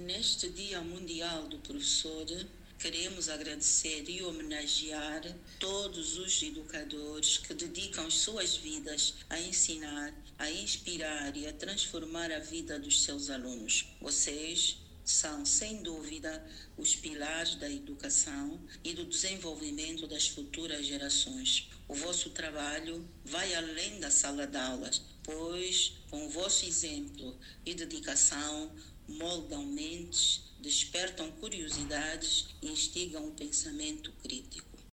Neste Dia Mundial do Professor, queremos agradecer e homenagear todos os educadores que dedicam as suas vidas a ensinar, a inspirar e a transformar a vida dos seus alunos. Vocês são, sem dúvida, os pilares da educação e do desenvolvimento das futuras gerações. O vosso trabalho vai além da sala de aulas, pois, com o vosso exemplo e dedicação, moldam mentes, despertam curiosidades e instigam o pensamento crítico.